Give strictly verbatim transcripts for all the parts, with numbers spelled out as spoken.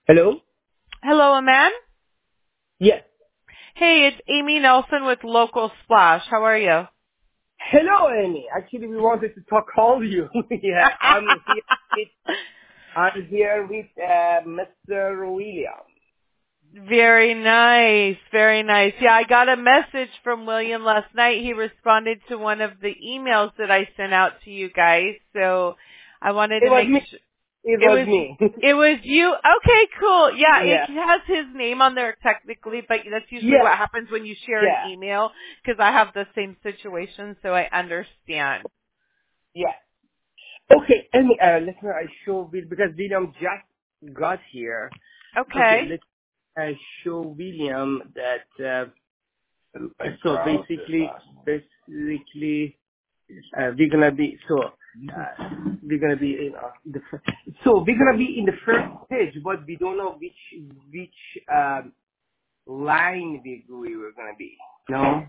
Hello? Hello, Aman. Yes. Hey, it's Amy Nelson with Local Splash. How are you? Hello, Amy. Actually, we wanted to talk all of you. yeah, I'm here. With, I'm here with uh, Mister William. Very nice, very nice. Yeah, I got a message from William last night. He responded to one of the emails that I sent out to you guys. So I wanted It to was make me. sure It it was was me. it was you. Okay, cool. Yeah, it yeah. has his name on there technically, but that's usually Yeah. what happens when you share an Yeah. email because I have the same situation, so I understand. Yeah. Okay, Amy. Uh, let me I show Will because William just got here. Okay, Okay. let's uh, show William that. Uh, so basically, basically. Uh, we're gonna be so uh, we're gonna be in uh, the fir- so we're gonna be in the first page, but we don't know which which um, line we we were gonna be. No,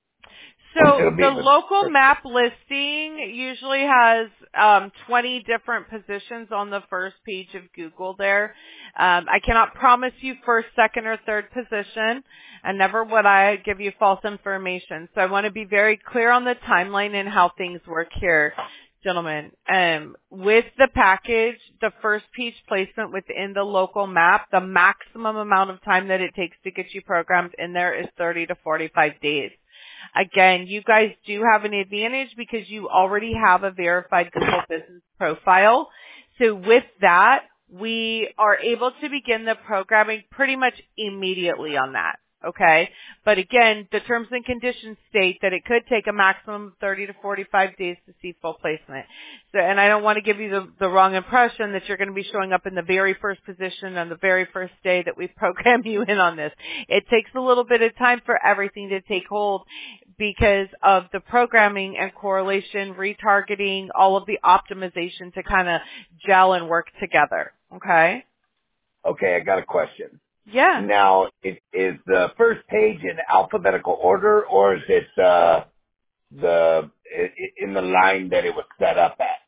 So it'll be the the local first. map listing usually has um, twenty different positions on the first page of Google there. Um, I cannot promise you first, second, or third position, and never would I give you false information. So I want to be very clear on the timeline and how things work here, gentlemen. Um, with the package, the first page placement within the local map, the maximum amount of time that it takes to get you programmed in there is thirty to forty-five days. Again, you guys do have an advantage because you already have a verified Google Business profile. So with that, we are able to begin the programming pretty much immediately on that. Okay. But again, the terms and conditions state that it could take a maximum of thirty to forty-five days to see full placement. So, and I don't want to give you the, the wrong impression that you're going to be showing up in the very first position on the very first day that we program you in on this. It takes a little bit of time for everything to take hold because of the programming and correlation, retargeting, all of the optimization to kind of gel and work together. Okay? Okay, I got a question. Yeah. Now, is, is the first page in alphabetical order, or is it uh, the i- in the line that it was set up at?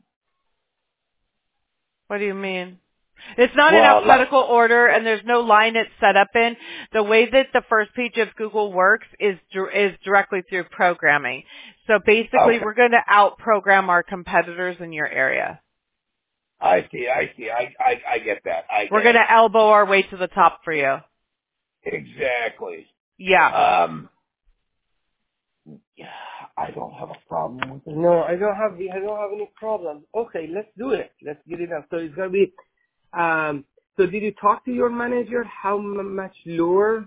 What do you mean? It's not in Well, like, alphabetical order, and there's no line it's set up in. The way that the first page of Google works is dir- is directly through programming. So basically, okay, we're going to out-program our competitors in your area. I see, I see, I, I, I get that, I We're get going it. to elbow our way to the top for you. Exactly. Yeah. Um, yeah, I don't have a problem with it. No, I don't have I don't have any problem. Okay, let's do it. Let's get it up. So it's gonna be. Um. So did you talk to your manager? How m- much lower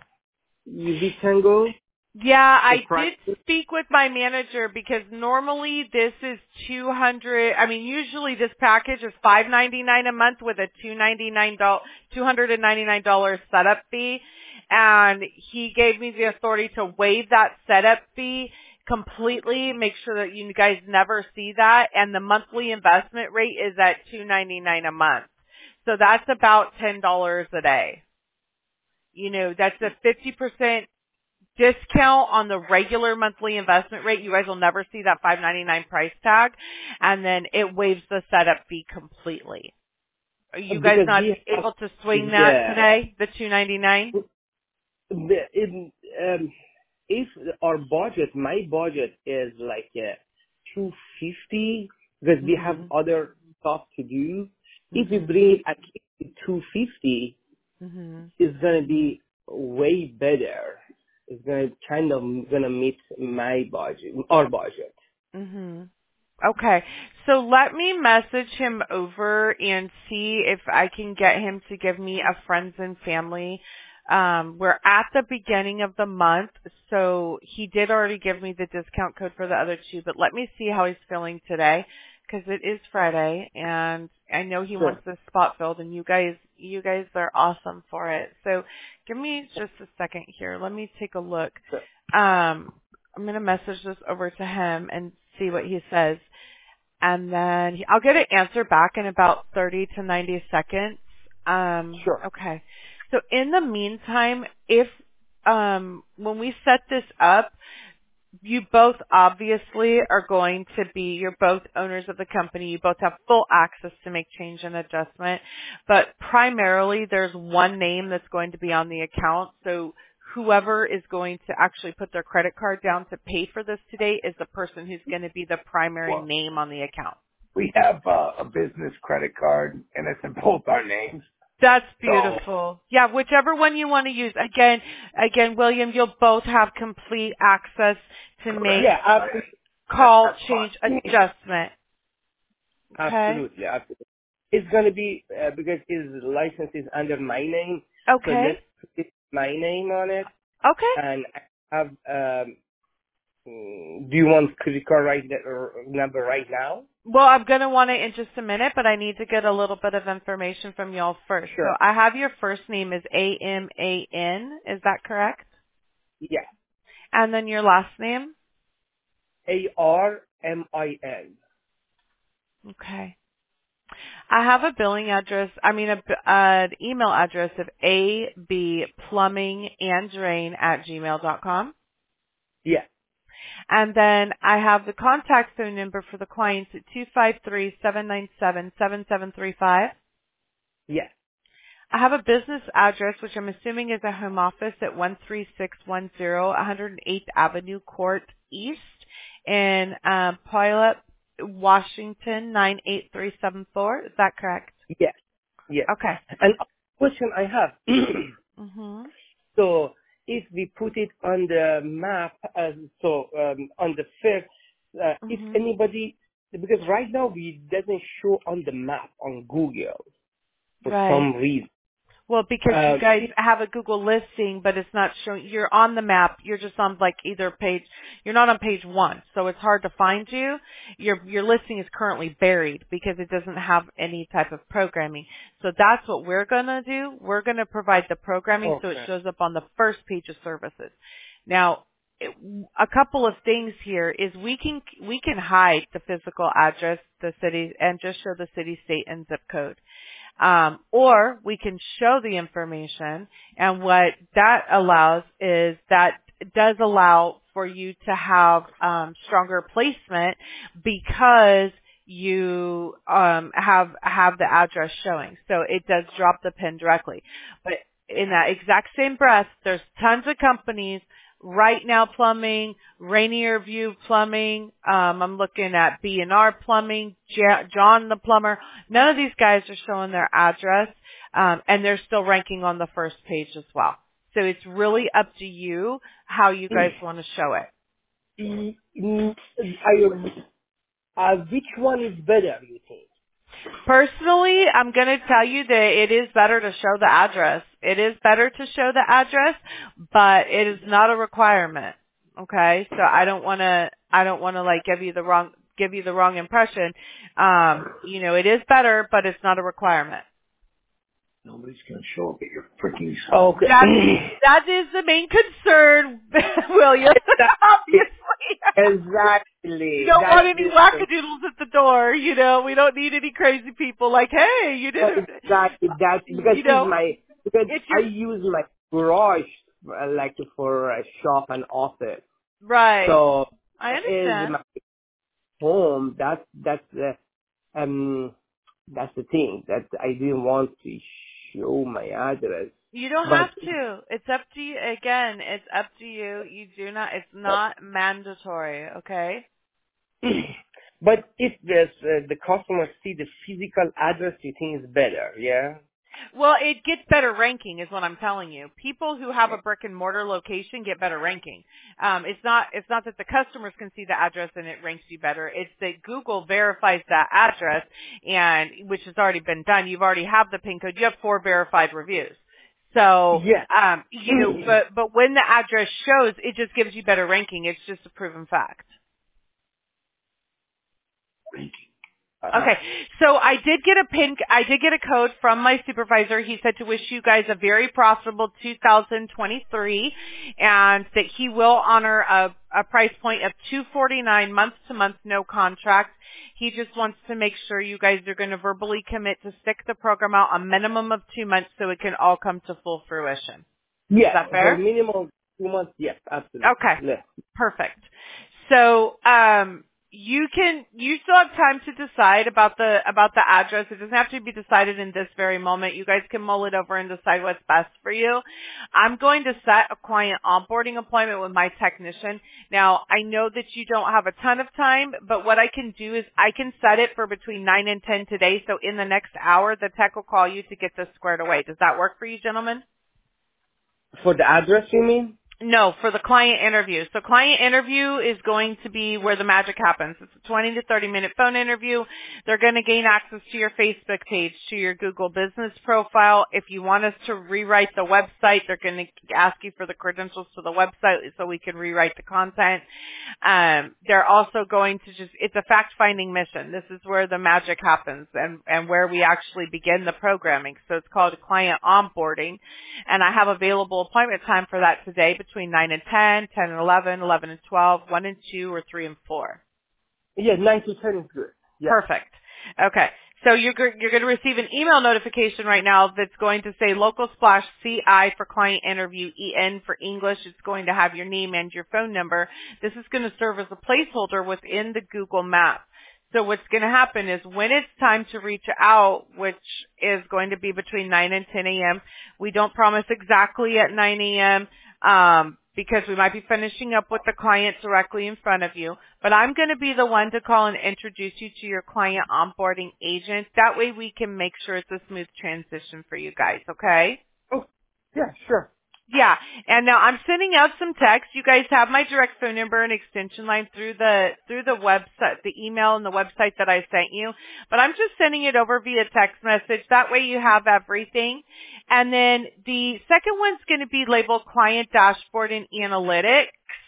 you we can go? Yeah, The I price. did speak with my manager because normally this is two hundred. I mean, usually this package is five ninety nine a month with a two ninety nine dollars two hundred ninety nine dollars setup fee, and he gave me the authority to waive that setup fee completely. Make sure that you guys never see that, and the monthly investment rate is at two ninety nine a month. So that's about ten dollars a day. You know, that's a fifty percent discount on the regular monthly investment rate. You guys will never see that five ninety-nine price tag, and then it waives the setup fee completely. Are you guys Because not we have. able to swing that Yeah. today, the two ninety-nine? The, in, um, if our budget, my budget is like uh, two fifty because we have Mhm. other stuff to do. If we Mhm. bring at least two fifty, Mhm. it's gonna be way better. It's gonna kind of gonna meet my budget, our budget. Mhm. Okay. So let me message him over and see if I can get him to give me a friends and family. Um, we're at the beginning of the month, so he did already give me the discount code for the other two, but let me see how he's feeling today because it is Friday and I know he Sure. wants this spot filled and you guys, you guys are awesome for it. So give me just a second here. Let me take a look. Sure. Um, I'm going to message this over to him and see what he says. And then he, I'll get an answer back in about thirty to ninety seconds. Um, Sure. okay. So in the meantime, if, um, when we set this up, you both obviously are going to be, you're both owners of the company. You both have full access to make change and adjustment. But primarily there's one name that's going to be on the account. So whoever is going to actually put their credit card down to pay for this today is the person who's going to be the primary Well, name on the account. we have uh, a business credit card, and it's in both our names. That's So, beautiful. Yeah, whichever one you want to use. Again, again, William, you'll both have complete access to make Yeah, absolutely. call, That's change, fine. adjustment. Okay? Absolutely. absolutely. It's going to be, uh, because his license is under my name. So Okay. let's put my name on it. Okay. And I have, um, mm, do you want credit card right there, or number right now? Well, I'm going to want it in just a minute, but I need to get a little bit of information from y'all first. So Sure. I have your first name is A M A N. Is that correct? Yeah. And then your last name? A R M I N. Okay. I have a billing address, I mean, a, an email address of a b plumbing and drain at gmail dot com. Yeah. And then I have the contact phone number for the clients at two five three, seven nine seven, seven seven three five. Yeah. I have a business address, which I'm assuming is a home office at one three six one zero, one hundred eighth Avenue Court East in uh, Puyallup, Washington, nine eight three seven four. Is that correct? Yeah. Yeah. Okay. And a question I have. Mhm. So if we put it on the map, uh, so um, on the fifth, uh, if Mhm. anybody, because right now we doesn't show on the map on Google for Right. some reason. Well, because you Um, guys have a Google listing, but it's not showing, you're on the map, you're just on like either page, you're not on page one, so it's hard to find you. Your, your listing is currently buried because it doesn't have any type of programming. So that's what we're gonna do. We're gonna provide the programming so it okay. shows up on the first page of services. Now, it, a couple of things here is we can, we can hide the physical address, the city, and just show the city, state, and zip code. Um, or we can show the information, and what that allows is that does allow for you to have um, stronger placement because you um, have have the address showing. So it does drop the pin directly. But in that exact same breath, there's tons of companies. Right Now Plumbing, Rainier View Plumbing, um, I'm looking at B and R Plumbing, J- John the Plumber. None of these guys are showing their address, um, and they're still ranking on the first page as well. So it's really up to you how you guys want to show it. Mm, mm, I, uh, which one is better, you think? Personally, I'm going to tell you that it is better to show the address. It is better to show the address, but it is not a requirement. Okay? So I don't want to, I don't want to like give you the wrong, give you the wrong impression. Um, you know, it is better, but it's not a requirement. Nobody's going to show up at your freaking Okay. That, that is the main concern, William. Obviously. Exactly. You don't That's want any the, wackadoodles at the door, you know. We don't need any crazy people like, hey, you didn't, exactly. That's because you it's know, my, because it's I your, use my garage uh, like for a shop and office. right. So I is understand. my home. That's that's the um that's the thing that I didn't want to show my address. You don't But have to. It's up to you. Again, it's up to you. You do not, it's not mandatory, okay? but if this uh, the customer see the physical address, you think is better, yeah? Well, it gets better ranking is what I'm telling you. People who have a brick and mortar location get better ranking. Um, it's not, it's not that the customers can see the address and it ranks you better. It's that Google verifies that address and, which has already been done. You've already have the PIN code. You have four verified reviews. So, Yeah. um, you know, but, but when the address shows, it just gives you better ranking. It's just a proven fact. Okay, so I did get a pin, I did get a code from my supervisor. He said to wish you guys a very profitable two thousand twenty-three and that he will honor a, a price point of two forty-nine month to month, no contract. He just wants to make sure you guys are going to verbally commit to stick the program out a minimum of two months so it can all come to full fruition. Yeah. Is that fair? For minimum two months, yes, absolutely. Okay. Yes. Perfect. So, um, you can, you still have time to decide about the, about the address. It doesn't have to be decided in this very moment. You guys can mull it over and decide what's best for you. I'm going to set a client onboarding appointment with my technician. Now, I know that you don't have a ton of time, but what I can do is I can set it for between nine and ten today. So in the next hour, the tech will call you to get this squared away. Does that work for you, gentlemen? For the address, you mean? No, for the client interview. So client interview is going to be where the magic happens. It's a twenty to thirty minute phone interview. They're going to gain access to your Facebook page, to your Google business profile. If you want us to rewrite the website, they're going to ask you for the credentials to the website so we can rewrite the content. Um, they're also going to just, it's a fact-finding mission. This is where the magic happens and, and where we actually begin the programming. So it's called client onboarding. And I have available appointment time for that today between nine and ten, ten and eleven, eleven and twelve, one and two, or three and four. Yeah, nine to ten is good. Yeah. Perfect. Okay. So you're, go- you're going to receive an email notification right now that's going to say Local Splash C I for client interview, E N for English. It's going to have your name and your phone number. This is going to serve as a placeholder within the Google Map. So what's going to happen is when it's time to reach out, which is going to be between nine and ten a.m., we don't promise exactly at nine a.m., um, because we might be finishing up with the client directly in front of you. But I'm going to be the one to call and introduce you to your client onboarding agent. That way we can make sure it's a smooth transition for you guys, okay? Oh, yeah, sure. Yeah, and now I'm sending out some text. You guys have my direct phone number and extension line through the through the website, the email and the website that I sent you. But I'm just sending it over via text message. That way you have everything. And then the second one's going to be labeled Client Dashboard and Analytics.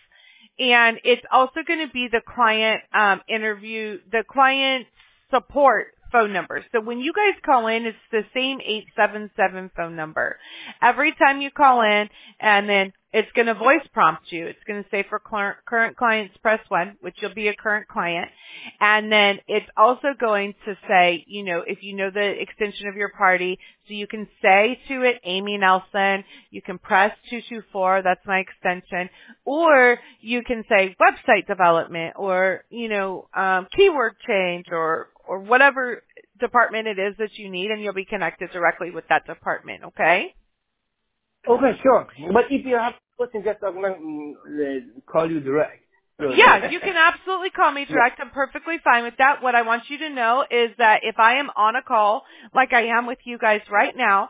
And it's also going to be the client um, interview, the client support phone number. So when you guys call in, it's the same eight seven seven phone number. Every time you call in, and then it's going to voice prompt you. It's going to say for cl- current clients, press one, which you'll be a current client. And then it's also going to say, you know, if you know the extension of your party, so you can say to it, Amy Nelson, you can press two two four, that's my extension, or you can say website development, or, you know, um, keyword change, or or whatever department it is that you need, and you'll be connected directly with that department, okay? Okay, sure. But if you have questions, just I'm going to call you direct. So, Yeah, you can absolutely call me direct. I'm perfectly fine with that. What I want you to know is that if I am on a call, like I am with you guys right now,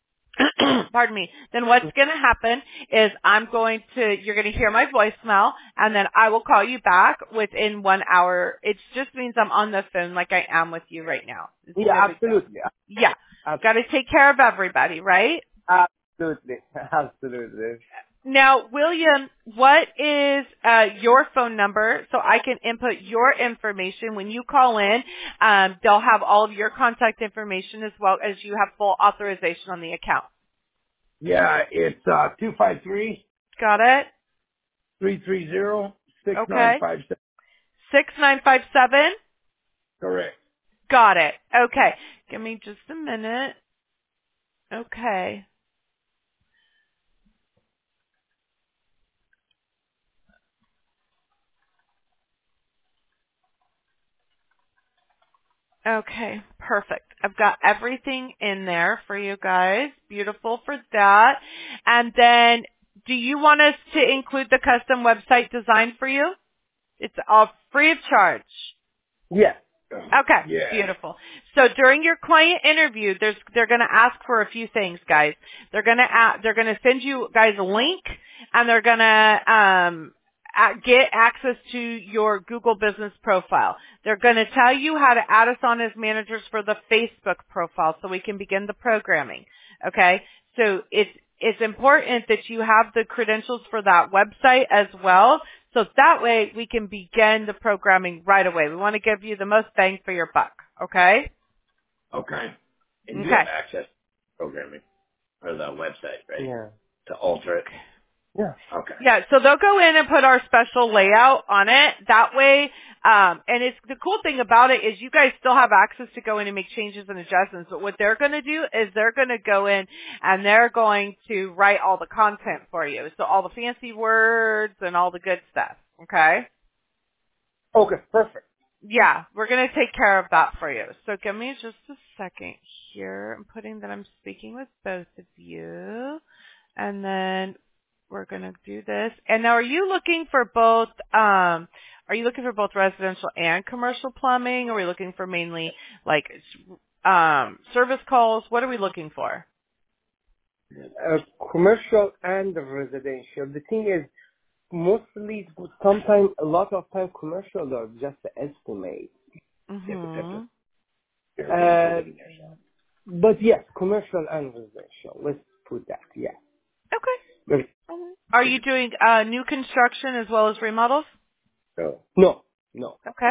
pardon me, then what's going to happen is I'm going to, you're going to hear my voicemail, and then I will call you back within one hour. It just means I'm on the phone like I am with you right now. It's Yeah, no big deal. absolutely. Yeah. Got to take care of everybody, right? Absolutely. Absolutely. Now, William, what is uh, your phone number so I can input your information when you call in? Um, they'll have all of your contact information as well as you have full authorization on the account. Yeah, it's uh two five three, Got it? three three zero, six Okay. nine five seven. six nine five seven? Correct. Got it. Okay. Give me just a minute. Okay. Okay, perfect. I've got everything in there for you guys. Beautiful for that. And then, do you want us to include the custom website design for you? It's all free of charge. Yeah. Okay, Yeah. beautiful. So during your client interview, there's they're going to ask for a few things, guys. They're going to ask, they're going to send you guys a link, and they're going to um get access to your Google business profile. They're going to tell you how to add us on as managers for the Facebook profile so we can begin the programming. Okay? So it's it's important that you have the credentials for that website as well. So that way we can begin the programming right away. We want to give you the most bang for your buck. Okay? Okay. And Okay. you have access to programming or the website, right? Yeah. To alter it. Yeah. Okay. Yeah, so they'll go in and put our special layout on it. That way, um, and it's the cool thing about it is you guys still have access to go in and make changes and adjustments. But what they're going to do is they're going to go in and they're going to write all the content for you. So all the fancy words and all the good stuff. Okay? Okay, perfect. Yeah, we're going to take care of that for you. So give me just a second here. I'm putting that I'm speaking with both of you. And then we're going to do this. And now are you looking for both, um, are you looking for both residential and commercial plumbing? Or are we looking for mainly like, um, service calls? What are we looking for? Uh, commercial and residential. The thing is, mostly, sometimes, a lot of time, commercial are just an estimate. Mm-hmm. Uh, but yes, commercial and residential. Let's put that. Yeah. Okay. Are you doing uh, new construction as well as remodels? No. No. No. Okay.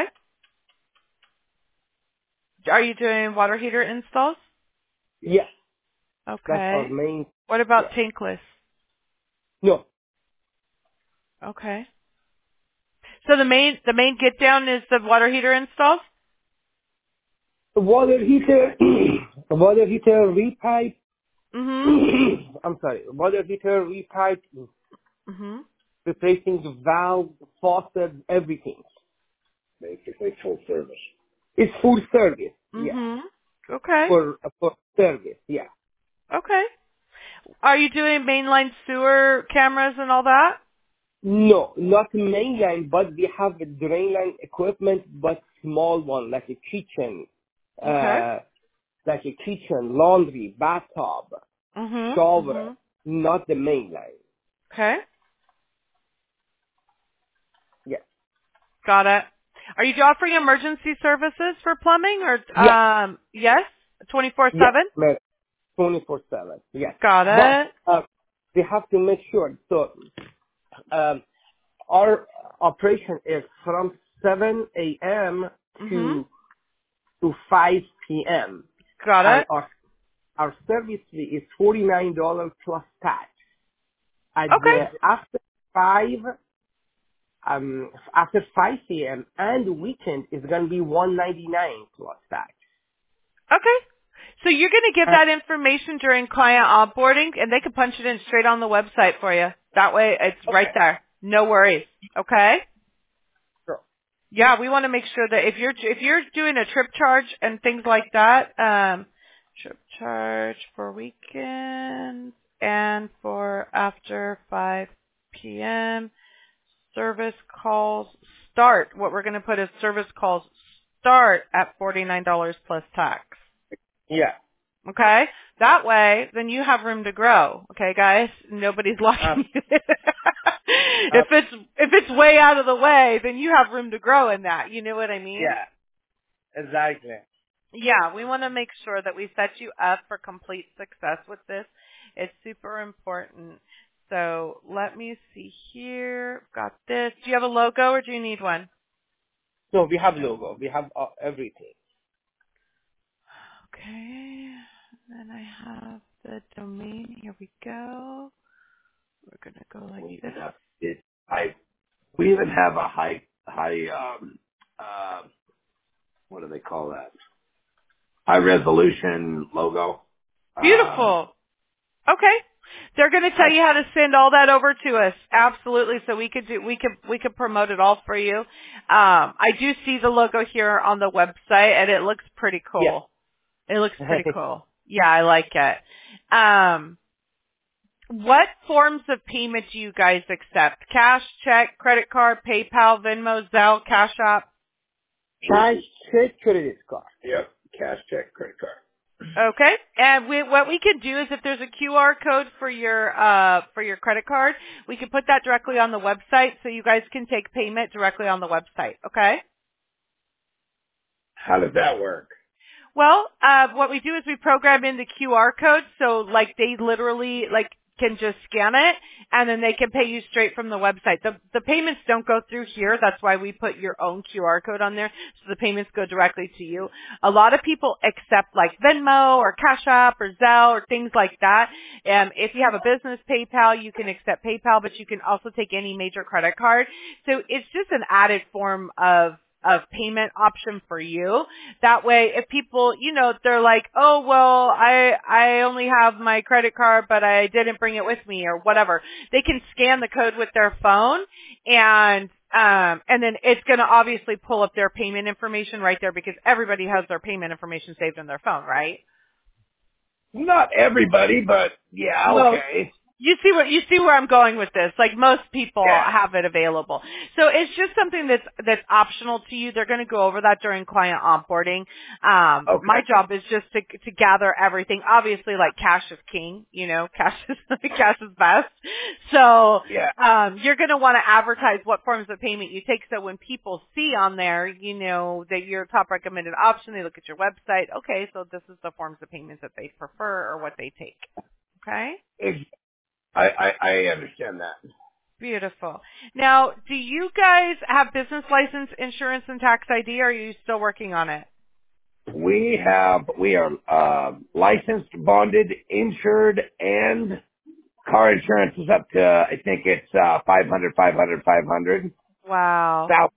Are you doing water heater installs? Yes. That's our Okay. main. What about Yeah. tankless? No. Okay. So the main the main get down is the water heater installs? The water heater. The water heater repipe. Mhm. I'm sorry. Water heater repipe. Mhm. Replacing the valve, faucet, everything. Basically full service. It's full service. Yeah. Mhm. Okay. For for service. Yeah. Okay. Are you doing mainline sewer cameras and all that? No, not mainline, but we have a drain line equipment, but small one, like a kitchen, Okay. uh, like a kitchen, laundry, bathtub, Mhm. shower, Mhm. not the main line. Okay. Yes. Got it. Are you offering emergency services for plumbing or Yes. um yes? twenty-four Yes. seven? twenty-four seven. Yes. Got But, it. uh, we have to make sure. So, um, our operation is from seven a.m. Mhm. to, to five p.m. Got And it. our, our service fee is forty-nine dollars plus tax. At Okay. the after five, um, after five p.m. and weekend is gonna be one ninety nine plus tax. Okay. So you're going to give Uh, that information during client onboarding, and they can punch it in straight on the website for you. That way, it's right okay, there. No worries. Okay. sure. Yeah, we want to make sure that if you're if you're doing a trip charge and things like that, um, trip charge for weekends and for after five p.m. service calls start. What we're going to put is service calls start at forty-nine dollars plus tax. Yeah. Okay? That way, then you have room to grow. Okay, guys? Nobody's Um, locking you. uh, If it's, if it's way out of the way, then you have room to grow in that. You know what I mean? yeah. Exactly. Yeah, we want to make sure that we set you up for complete success with this. It's super important. So let me see here. Got this. Do you have a logo or do you need one? So we have logo. We have uh, everything. Okay. Then I have the domain. Here we go. We're going to go like We even this. have it. I we even have a high high um uh what do they call that? High resolution logo. Um, Beautiful. Okay. They're going to tell you how to send all that over to us. Absolutely. So we could do, we could, we could promote it all for you. Um, I do see the logo here on the website and it looks pretty Yeah. cool. It looks pretty cool. Yeah, I like it. Um, what forms of payment do you guys accept? Cash, check, credit card, PayPal, Venmo, Zelle, Cash App? Cash, check, credit card. yep, cash check, credit card. Okay. And we, what we can do is if there's a Q R code for your uh for your credit card, we can put that directly on the website so you guys can take payment directly on the website. Okay? How does that work? Well, uh what we do is we program in the Q R code so like they literally like can just scan it and then they can pay you straight from the website. The the payments don't go through here. That's why we put your own Q R code on there so the payments go directly to you. A lot of people accept like Venmo or Cash App or Zelle or things like that. Um, if you have a business PayPal, you can accept PayPal, but you can also take any major credit card. So it's just an added form of of payment option for you. That way, if people, you know, they're like, oh, well, I, I only have my credit card, but I didn't bring it with me or whatever. They can scan the code with their phone and Um, and then it's going to obviously pull up their payment information right there because everybody has their payment information saved in their phone, right? Not everybody, but yeah, Well, okay. you see what you see where I'm going with this. Like most people Yeah. have it available. So it's just something that's that's optional to you. They're going to go over that during client onboarding. Um, Okay. my job is just to to gather everything. Obviously, like cash is king. You know, cash is cash is best. So Yeah. um, you're going to want to advertise what forms of payment you take. So when people see on there, you know that you're a top recommended option. They look at your website. Okay, so this is the forms of payments that they prefer or what they take. Okay. Ex- I, I, I understand that. Beautiful. Now, do you guys have business license, insurance, and tax I D, or are you still working on it? We have, we are, uh, licensed, bonded, insured, and car insurance is up to, I think it's, uh, five hundred, five hundred, five hundred. Wow. South.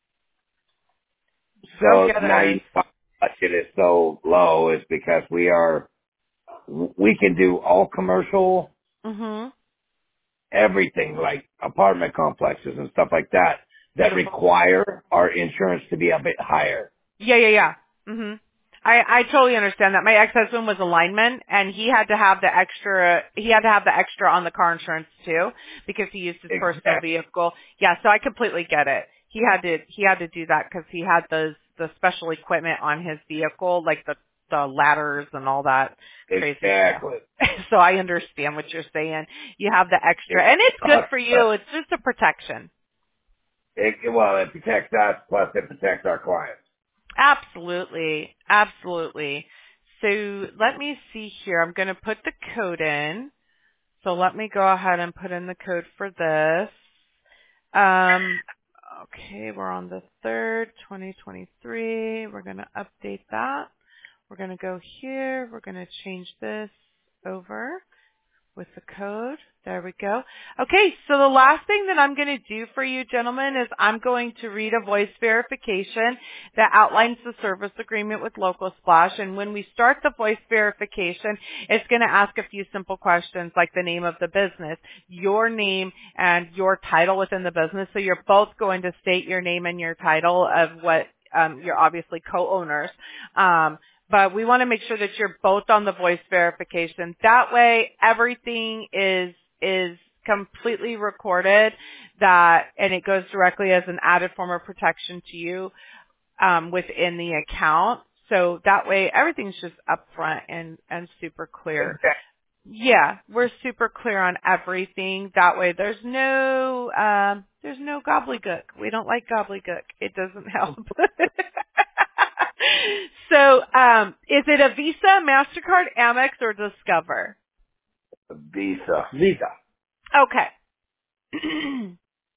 Go So now getters. you budget is so low is because we are, we can do all commercial, Mhm. everything like apartment complexes and stuff like that that Beautiful. require our insurance to be a bit higher. Yeah, yeah, yeah. Mhm. I I totally understand that. My ex-husband was a lineman, and he had to have the extra. He had to have the extra on the car insurance too because he used his personal Exactly. vehicle. Yeah, so I completely get it. He had to he had to do that because he had those the special equipment on his vehicle, like the the ladders and all that crazy stuff. Exactly. So I understand what you're saying. You have the extra, It, and it's good uh, for you. It's just a protection. it, well, it protects us, plus it protects our clients. Absolutely. Absolutely. So let me see here. I'm going to put the code in. So let me go ahead and put in the code for this. Um, okay, we're on the third, twenty twenty-three. We're going to update that. We're going to go here. We're going to change this over with the code. There we go. Okay, so the last thing that I'm going to do for you, gentlemen, is I'm going to read a voice verification that outlines the service agreement with Local Splash. And when we start the voice verification, it's going to ask a few simple questions like the name of the business, your name, and your title within the business. So you're both going to state your name and your title of what um, you're obviously co-owners. Um, But we want to make sure that you're both on the voice verification. That way, everything is is completely recorded. That and it goes directly as an added form of protection to you um, within the account. So that way, everything's just upfront and and super clear. Exactly. Yeah, we're super clear on everything. That way, there's no um, there's no gobbledygook. We don't like gobbledygook. It doesn't help. So, um, is it a Visa, MasterCard, Amex, or Discover? Visa. Visa. Okay.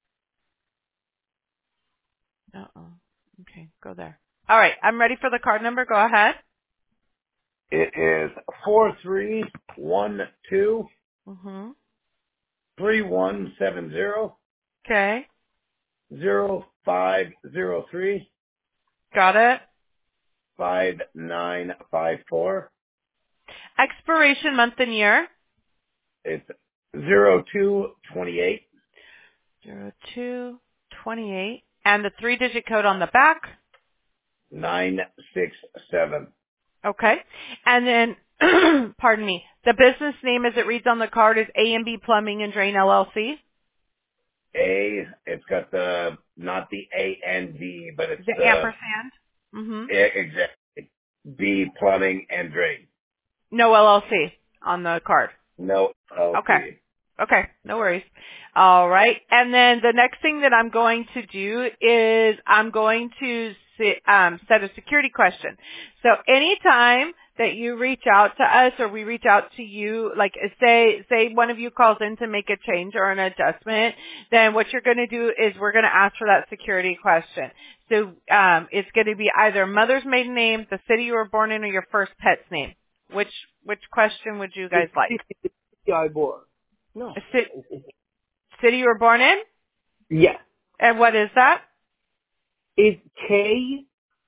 Uh-oh. Okay, go there. All right, I'm ready for the card number. Go ahead. It is four three one two Mm-hmm. three one seven zero Okay, zero five zero three got it. five nine five four. Expiration month and year. It's zero two twenty eight. Zero two twenty-eight. And the three-digit code on the back. Nine six seven. Okay. And then, pardon me, the business name as it reads on the card is A and B Plumbing and Drain L L C. A, it's got the, not the A N D, but it's The the, ampersand. Mm-hmm. e- exactly, B, plumbing and drain. No L L C on the card. No L Okay. C. Okay, no worries. All right. And then the next thing that I'm going to do is I'm going to sit, um, set a security question. So anytime that you reach out to us or we reach out to you, like say, say one of you calls in to make a change or an adjustment, then what you're going to do is we're going to ask for that security question. So um, it's going to be either mother's maiden name, the city you were born in, or your first pet's name. Which which question would you guys like? I born. No. Ci- City you were born in? Yeah. And what is that? It's K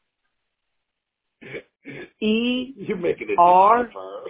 E You're making it R difficult.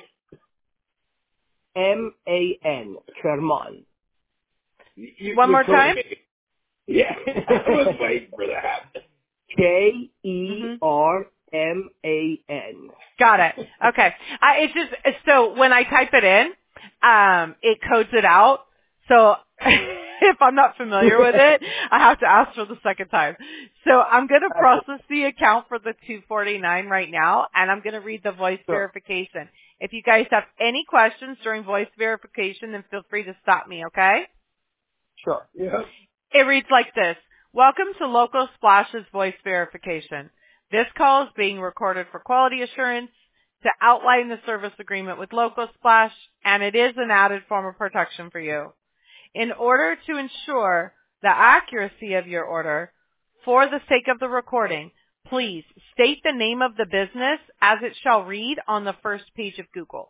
M A N. Sherman. You, One you're more totally time? making, Yeah, I was waiting for that. K E R M A N. Got it. Okay. I, it's just, so when I type it in, um, it codes it out. So if I'm not familiar with it, I have to ask for the second time. So I'm going to process the account for the two forty-nine right now, and I'm going to read the voice Sure. verification. If you guys have any questions during voice verification, then feel free to stop me, okay? Sure. Yeah. It reads like this. Welcome to Local Splash's voice verification. This call is being recorded for quality assurance to outline the service agreement with Local Splash, and it is an added form of protection for you. In order to ensure the accuracy of your order, for the sake of the recording, please state the name of the business as it shall read on the first page of Google.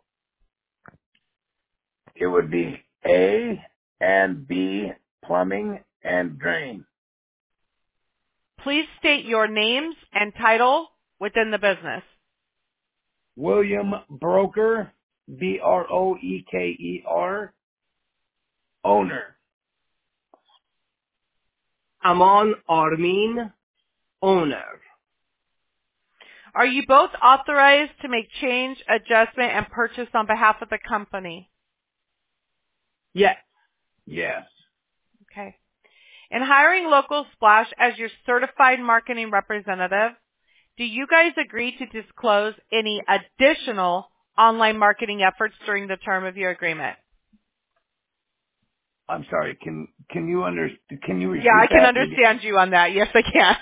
It would be A and B plumbing and drain. Please state your names and title within the business. William Broker, B R O E K E R, owner. Aman Armin, owner. Are you both authorized to make change, adjustment, and purchase on behalf of the company? Yes. Yes. Okay. In hiring Local Splash as your certified marketing representative, do you guys agree to disclose any additional online marketing efforts during the term of your agreement? I'm sorry. Can can you under can you repeat Yeah, I can that? understand you on that. Yes, I can.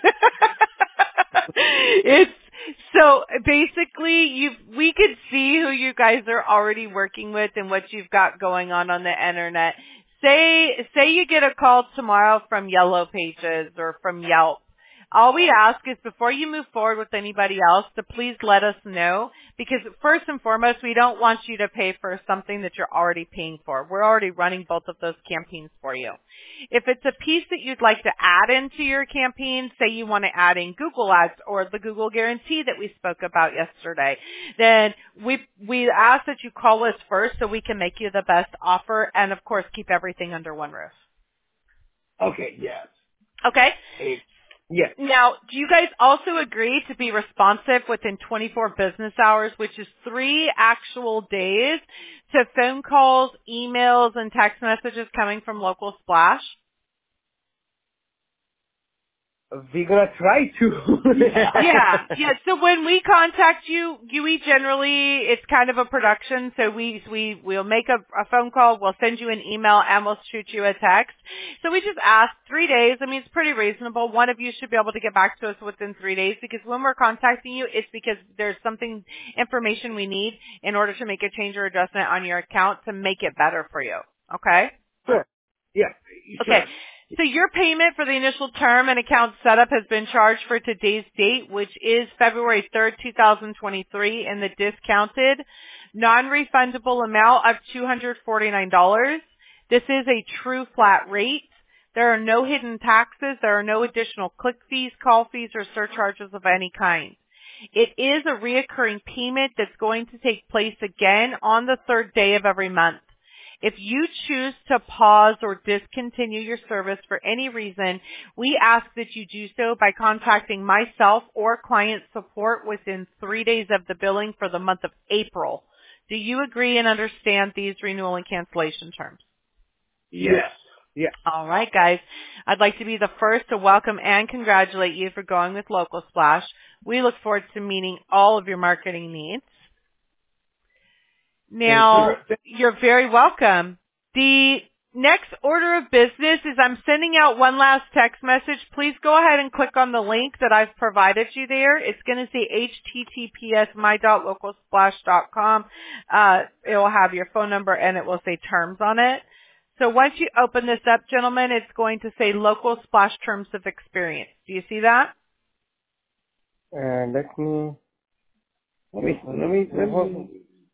It's so basically you we could see who you guys are already working with and what you've got going on on the internet. Say say you get a call tomorrow from Yellow Pages or from Yelp. All we ask is before you move forward with anybody else to please let us know, because first and foremost, we don't want you to pay for something that you're already paying for. We're already running both of those campaigns for you. If it's a piece that you'd like to add into your campaign, say you want to add in Google Ads or the Google Guarantee that we spoke about yesterday, then we we ask that you call us first so we can make you the best offer and, of course, keep everything under one roof. Okay. Yes. Okay? Yes. Now, do you guys also agree to be responsive within twenty-four business hours, which is three actual days, to phone calls, emails, and text messages coming from Local Splash? We're gonna try to. Yeah, yeah. So when we contact you, you we generally it's kind of a production. So we we we'll make a, a phone call, we'll send you an email, and we'll shoot you a text. So we just ask three days. I mean, it's pretty reasonable. One of you should be able to get back to us within three days because when we're contacting you, it's because there's something information we need in order to make a change or adjustment on your account to make it better for you. Okay. Sure. Yes. Okay. Sure. So your payment for the initial term and account setup has been charged for today's date, which is February third, two thousand twenty-three, in the discounted non-refundable amount of two hundred forty-nine dollars. This is a true flat rate. There are no hidden taxes. There are no additional click fees, call fees, or surcharges of any kind. It is a reoccurring payment that's going to take place again on the third day of every month. If you choose to pause or discontinue your service for any reason, we ask that you do so by contacting myself or client support within three days of the billing for the month of April. Do you agree and understand these renewal and cancellation terms? Yes. Yes. All right, guys. I'd like to be the first to welcome and congratulate you for going with Local Splash. We look forward to meeting all of your marketing needs. Now, you're very welcome. The next order of business is I'm sending out one last text message. Please go ahead and click on the link that I've provided you there. It's going to say H T T P S my dot local splash dot com. Uh, it will have your phone number and it will say terms on it. So once you open this up, gentlemen, it's going to say Local Splash Terms of Experience. Do you see that? Uh, let me. Let me let me let me.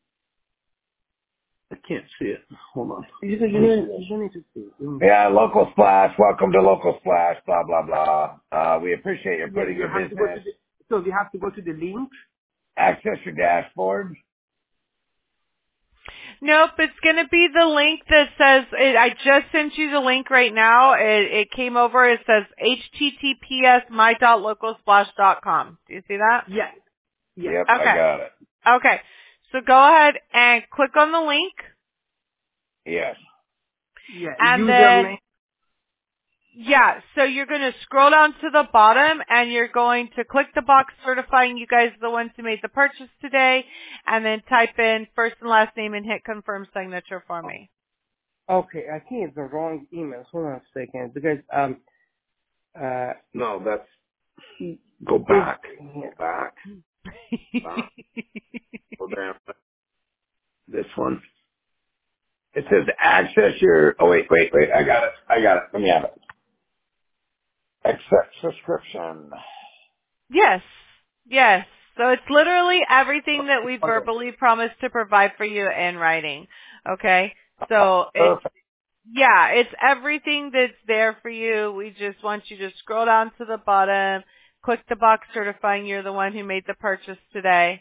I can't see it. Hold on. You don't you don't need to see. it. Yeah, Local Splash. Welcome to Local Splash. Blah blah blah. Uh, we appreciate you putting You your have to go to business. the, so we have to go to the link. Access your dashboard. Nope, it's going to be the link that says, it, I just sent you the link right now. It, it came over. It says H T T P S my dot local splash dot com. Do you see that? Yes. Yes. Yep, Okay. I got it. Okay. So go ahead and click on the link. Yes. Yeah. And Username. then, yeah, so you're going to scroll down to the bottom and you're going to click the box certifying you guys are the ones who made the purchase today, and then type in first and last name and hit confirm signature for me. Okay, I think it's the wrong email. Hold on a second, because um uh No, that's go back. Go back. Back. Go down. This one. It says access your. Oh wait, wait, wait. I got it. I got it. Let me have it. Accept subscription. Yes, yes. So it's literally everything that we Okay. verbally promised to provide for you in writing. Okay? So it's, Perfect. yeah, it's everything that's there for you. We just want you to scroll down to the bottom, click the box certifying you're the one who made the purchase today.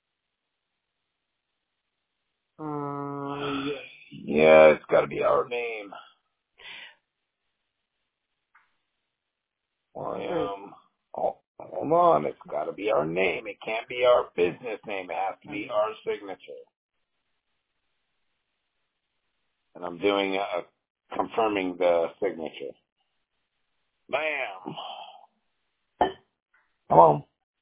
uh, yes. Yeah, it's got to be our name. William. Oh, hold on. It's got to be our name. It can't be our business name. It has to be our signature. And I'm doing a confirming the signature. Bam. Come on.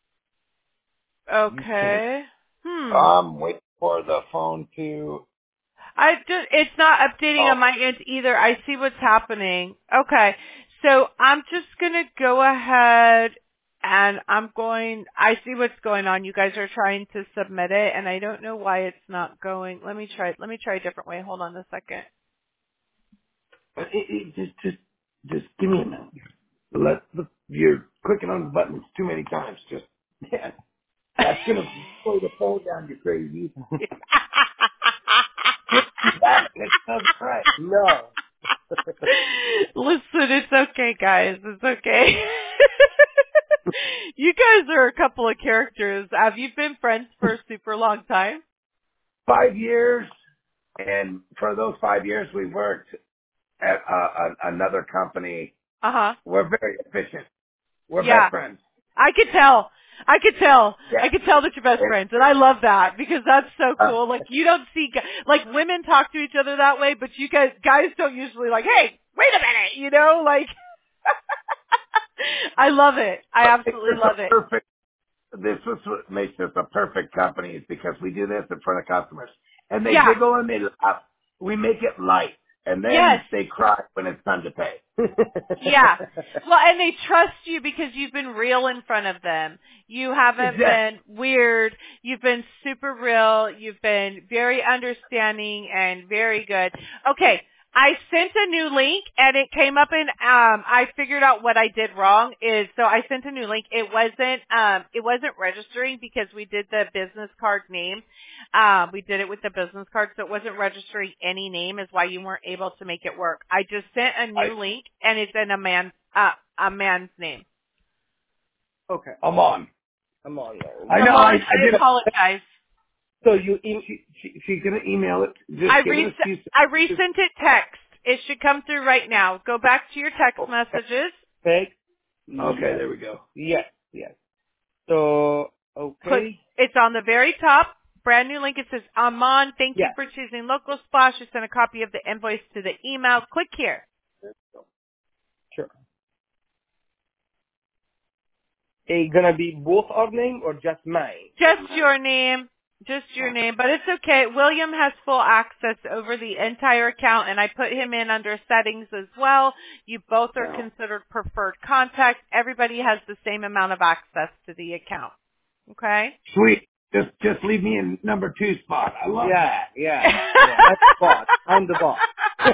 Okay. Hmm. I'm waiting for the phone to. I just, it's not updating Oh, on my end either. I see what's happening. Okay. So I'm just going to go ahead and I'm going, I see what's going on. You guys are trying to submit it and I don't know why it's not going. Let me try, let me try a different way. Hold on a second. it, it, just, just, just give me a minute. Let the, you're clicking on the buttons too many times. Just, yeah, that's gonna slow the phone down. You crazy. Get back. It doesn't right. No. Listen, it's okay, guys. It's okay. You guys are a couple of characters. Have you been friends for a super long time? Five years, and for those five years, we worked at uh, a, another company. Uh-huh. We're very efficient. We're Yeah. best friends. I could tell. I could tell. Yeah. I could tell that you're best friends, and I love that because that's so Uh, cool. Like you don't see, gu- like women talk to each other that way, but you guys, guys don't usually like, hey, wait a minute, you know, like. I love it. I it's absolutely just love a it. perfect. This is what makes us a perfect company is because we do this in front of customers, and they Yeah. giggle and they laugh. We make it light, and Yes. then they cry when it's time to pay. Yeah. Well, and they trust you because you've been real in front of them. You haven't Exactly. been weird. You've been super real. You've been very understanding and very good. Okay. I sent a new link and it came up in, um, I figured out what I did wrong is, so I sent a new link. It wasn't, um, it wasn't registering because we did the business card name. Um, we did it with the business card, so it wasn't registering any name is why you weren't able to make it work. I just sent a I, new link and it's in a man, uh, a man's name. Okay. I'm on. I'm on now. I Come know. on, I, I I did it. apologize. So you em- She, she, she's gonna email it. Just I give it a res- few I seconds. resent it text. It should come through right now. Go back to your text messages. text? Okay, Yes. there we go. Yes. Yes. So Click. okay. It's on the very top. Brand new link. It says, Amon, thank you Yes. for choosing Local Splash. You sent a copy of the invoice to the email. Click here. Sure. It gonna be both our name or just mine? Just your name. Just your name. But it's okay. William has full access over the entire account, and I put him in under settings as well. You both are Yeah. considered preferred contact. Everybody has the same amount of access to the account. Okay? Sweet. Just just leave me in number two spot. I love Yeah. that. Yeah. Yeah. I'm the boss. I'm the boss.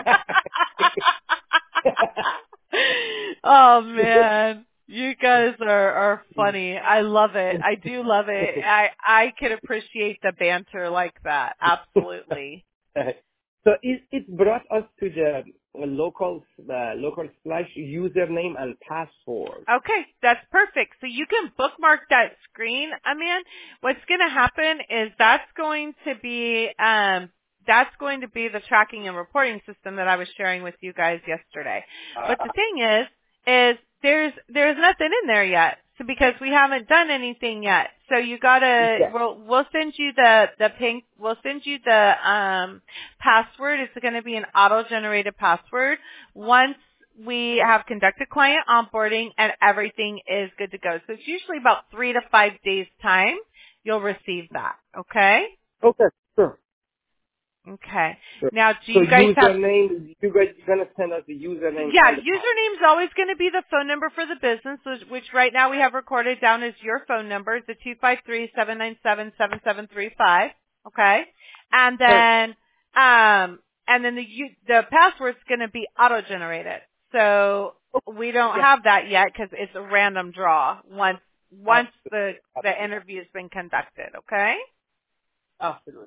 Oh man, you guys are are funny. I love it. I do love it. I I can appreciate the banter like that. Absolutely. So it it brought us to the local uh, local slash username and password. Okay, that's perfect. So you can bookmark that screen, Aman. What's going to happen is that's going to be um that's going to be the tracking and reporting system that I was sharing with you guys yesterday. But the thing is, is there's there's nothing in there yet, so because we haven't done anything yet. So you gotta Yeah. we'll we'll send you the the pink we'll send you the um password. It's going to be an auto generated password once we have conducted client onboarding and everything is good to go. So it's usually about three to five days time you'll receive that. Okay. Okay, sure. Okay. Sure. Now, do So you guys have? username, you guys are gonna send us the username. Yeah, and the password. username's always going to be the phone number for the business, which, which right now we have recorded down as your phone number. It's a two five three, seven nine seven, seven seven three five. Okay. And then, um, and then the u- the password's going to be auto generated. So we don't Yeah. have that yet because it's a random draw once once the the interview's been conducted. Okay. Absolutely.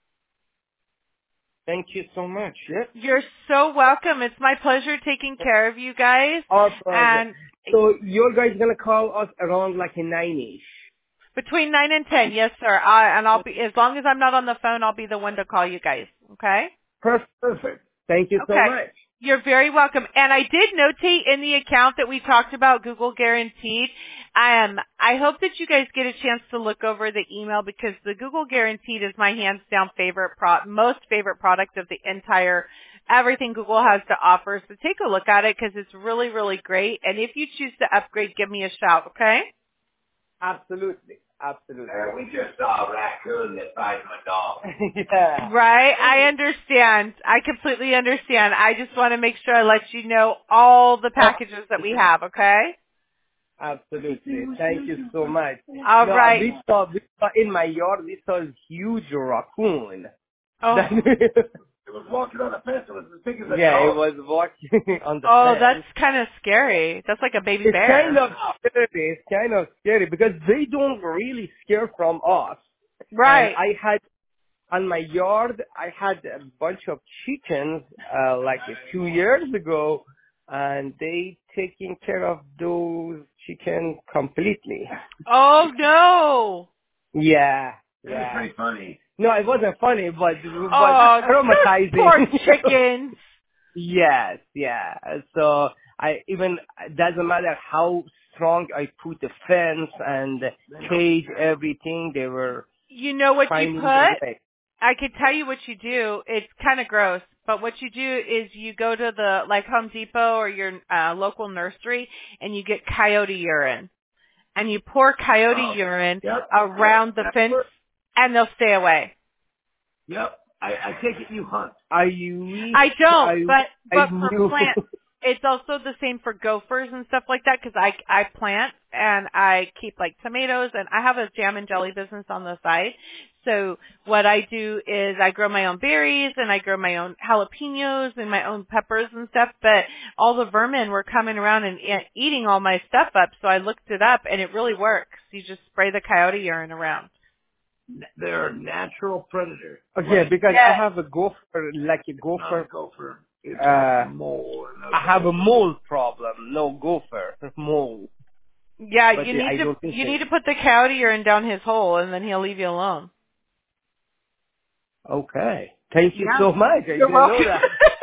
Thank you so much. Yeah. You're so welcome. It's my pleasure taking care of you guys. Our pleasure. And So your guys gonna call us around like a nine-ish. between nine and ten, yes, sir. I, and I'll be as long as I'm not on the phone, I'll be the one to call you guys. Okay. Perfect. Thank you so Okay. much. You're very welcome. And I did notate in the account that we talked about Google Guaranteed. Um, I hope that you guys get a chance to look over the email because the Google Guaranteed is my hands down favorite pro- most favorite product of the entire everything Google has to offer. So take a look at it because it's really, really great. And if you choose to upgrade, give me a shout, okay? Absolutely. Absolutely. Uh, we just saw a raccoon that bites my dog. Yeah. Right, I understand. I completely understand. I just want to make sure I let you know all the packages that we have, okay? Absolutely. Thank you so much. All no, right. We saw, we saw in my yard, we saw a huge raccoon. Oh, It was walking on a fence. It was as big as a yeah, dog. it was walking on the oh, fence. that's kind of scary. That's like a baby It's bear. kind of scary. It's kind of scary because they don't really scare from us. Right. And I had on my yard, I had a bunch of chickens uh, like two years ago, and they taking care of those chickens completely. Oh, no. Yeah, It was yeah. pretty funny. No, it wasn't funny, but it was Oh, traumatizing. poor chickens. Yes, yeah. So I even it doesn't matter how strong I put the fence and cage everything, they were You know what you finding put? the way. I could tell you what you do. It's kind of gross, but what you do is you go to the like Home Depot or your uh, local nursery and you get coyote urine, and you pour coyote Oh, urine yep. around the That fence, works. and they'll stay away. Yep. I, I take it you hunt. I wish I don't, I, but I but for knew. plants, it's also the same for gophers and stuff like that because I I plant and I keep like tomatoes and I have a jam and jelly business on the side. So what I do is I grow my own berries and I grow my own jalapenos and my own peppers and stuff. But all the vermin were coming around and e- eating all my stuff up. So I looked it up and it really works. You just spray the coyote urine around. They're a natural predator. Okay, Right? because Yeah. I have a gopher, like a Not a gopher. gopher. It's Uh, a mole. and those I have are- a mole problem, no gopher, mole. Yeah, But you I need to don't think you they- need to put the coyote urine down his hole and then he'll leave you alone. Okay. Thank you Yeah. so much. I You're didn't welcome. know that.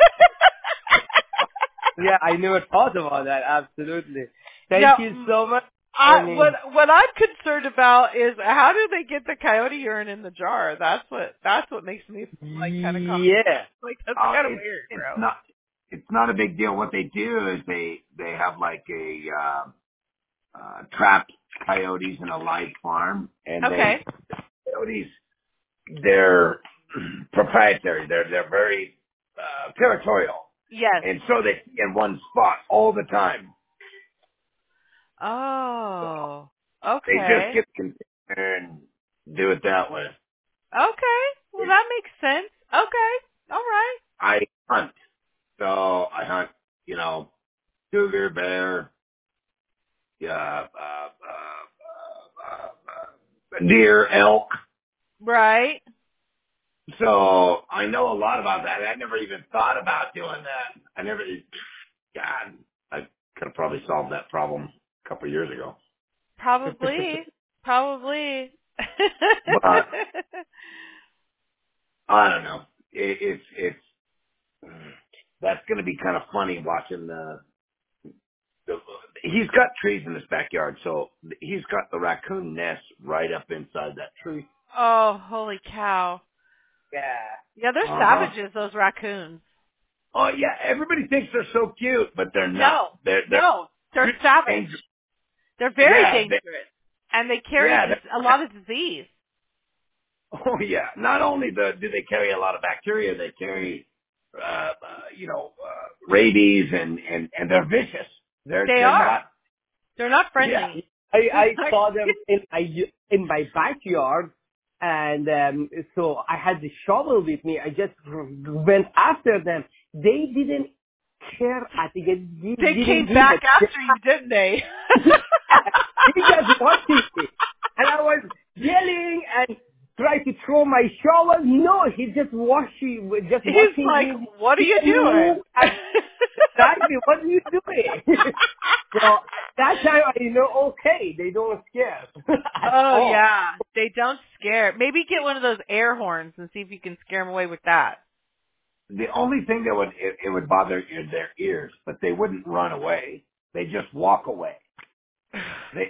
Yeah, I never thought about that. Absolutely. Thank Now, you so much. I, Ernie. what what I'm concerned about is how do they get the coyote urine in the jar? That's what that's what makes me like kind of Yeah. like that's Oh, kind of it's, weird, it's bro. not. It's not a big deal. What they do is they they have like a uh, uh, trapped coyotes in a live farm, and Okay. they coyotes they're proprietary. They're they're very uh, territorial, Yes. and so they in one spot all the time. So Oh. they just Okay. get container and do it that way. Okay. Well, that makes sense. Okay. All right. I hunt, so I hunt. You know, cougar, bear, yeah, uh, uh, uh, uh, deer, elk. Right. So I know a lot about that. I never even thought about doing that. I never, God, I could have probably solved that problem a couple of years ago. Probably. Probably. But I don't know. it, it's it's that's going to be kind of funny watching the, the. He's got trees in his backyard, so he's got the raccoon nest right up inside that tree. Oh, holy cow! Yeah. Yeah, they're Uh-huh. savages. Those raccoons. Oh yeah, everybody thinks they're so cute, but they're No, not. They're, they're no, they're savage. dangerous. They're very Yeah, dangerous, they, and they carry yeah, dis- a lot of disease. Oh yeah. Not only the, do they carry a lot of bacteria, they carry, uh, uh you know, uh, rabies, and, and, and they're vicious. They're, They they're are. not, They're not yeah. friendly. I, I saw them in my in my backyard, and um, so I had the shovel with me. I just went after them. They didn't care. I think it, they They didn't came give back a after you, didn't they? He just watching me, and I was yelling and trying to throw my shovel. No, he just watching, just He's watching like, me. what are He you didn't doing? move. And exactly, what are you doing? So that time I know, okay, they don't scare at Oh, all. yeah. They don't scare. Maybe get one of those air horns and see if you can scare them away with that. The only thing that would, it, it would bother is their ears, but they wouldn't run away. They just walk away. They,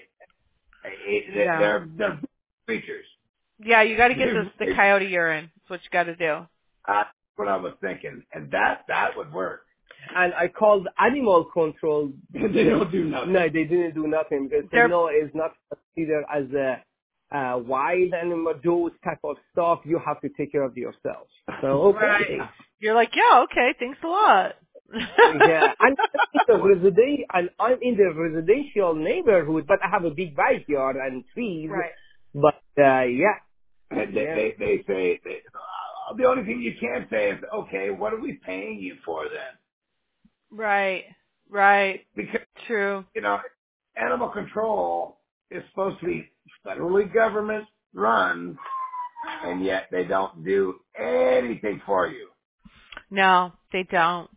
it, Yeah. they're, they're creatures. Yeah, you got to get They're- this, the coyote urine. That's what you got to do. That's what I was thinking. And that, that would work. And I called animal control. They don't do nothing. No, they didn't do nothing because they They're- know it's not considered as a uh, wild animal. Those type of stuff you have to take care of yourself. So okay. Right. You're like, yeah, okay, thanks a lot. Yeah, and I'm in the residen- and I'm in the residential neighborhood, but I have a big backyard and trees. Right. But uh, yeah, And they, yeah. they, they say, they, uh, the only thing you can say is, okay, what are we paying you for then? Right. Right. Because, True. you know, animal control is supposed to be federally government run, and yet they don't do anything for you. No, they don't.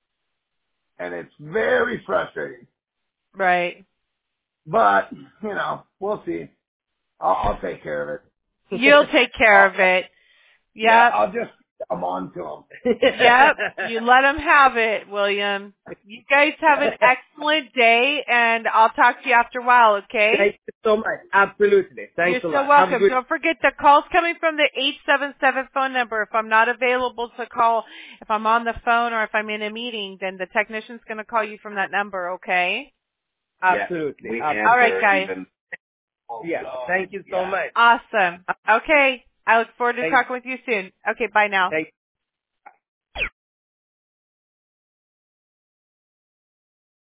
And it's very frustrating. Right. But, you know, we'll see. I'll, I'll take care of it. You'll take care I'll, of it. yeah, Yep. I'll just come on to them. Yep. You let them have it, William. You guys have an excellent day, and I'll talk to you after a while, okay? Thank you so much. Absolutely. Thanks You're a so lot. Have a welcome. good- Don't forget the call's coming from the eight seven seven phone number. If I'm not available to call, if I'm on the phone or if I'm in a meeting, then the technician's going to call you from that number, okay? Absolutely. We Absolutely. All right, answer guys. even- Yeah. Thank you so Yeah. much. Awesome. Okay. I look forward to Thank- talking with you soon. Okay, bye now. Thank